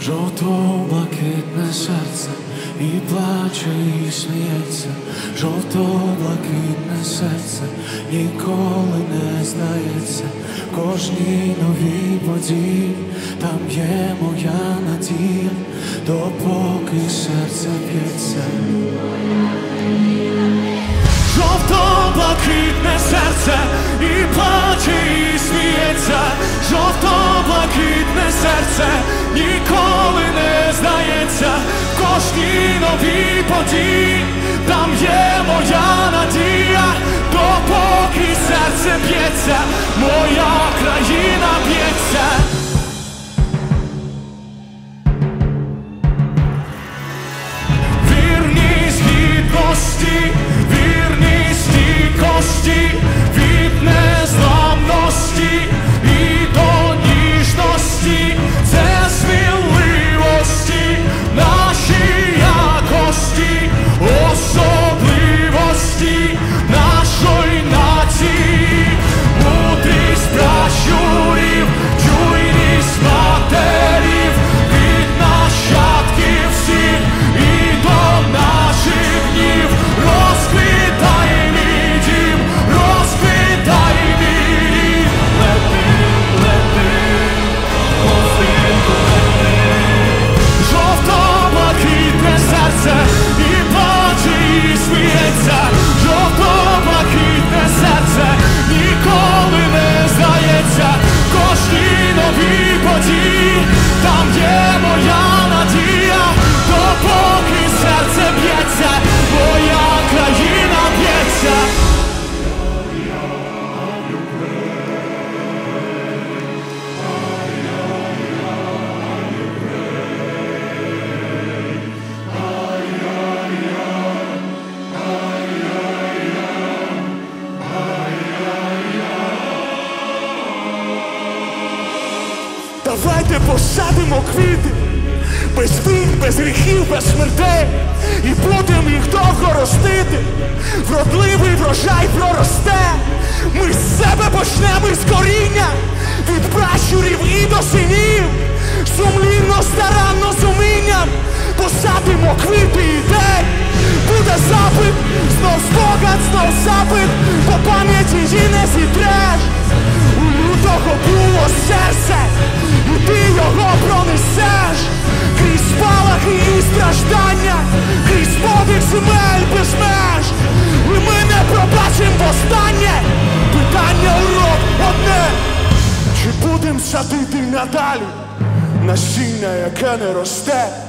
Жовто-блакитне серце і плаче, і сміється. Жовто-блакитне серце ніколи не здається. В кожній новій події там є моя надія, допоки серце б'ється. Жовто-блакитне серце і плаче, і сміється. Жовто-блакитне серце ніколи не здається. В кожній новій події там є моя надія, допоки серце б'ється, моя країна б'ється. Вірність гідності, вірність стійкості, від незламності і до ніжності. Це сміливості, наші якості, особливості нашої нації. Мудрість пращурів, чуйність матерів, від нащадків всіх і до наших днів. Розквітай мій дім, розквітай мій рід. Лети, лети, гостинку лети. Жовто-блакитне серце і плаче, і сміється. Жовто-блакитне серце ніколи не здається. В кожній новій події там є моя надія, допоки серце б'ється, моя країна б'ється. Давайте посадимо квіти, без війн, без гріхів, без смертей, і будемо їх довго ростити. Вродливий врожай проросте. Ми з себе почнемо із коріння, від пращурів і до синів. Сумлінно, старанно, з умінням посадимо квіти ідей. Буде запит, знов спогад, знов запит, по пам'яті її не зітреш. У лютого було серце, і ти його пронесеш. Крізь спалахи і страждання, крізь подих земель без меж. І ми не пробачим востаннє. Питання урок одне: чи будем садити надалі насіння, яке не росте?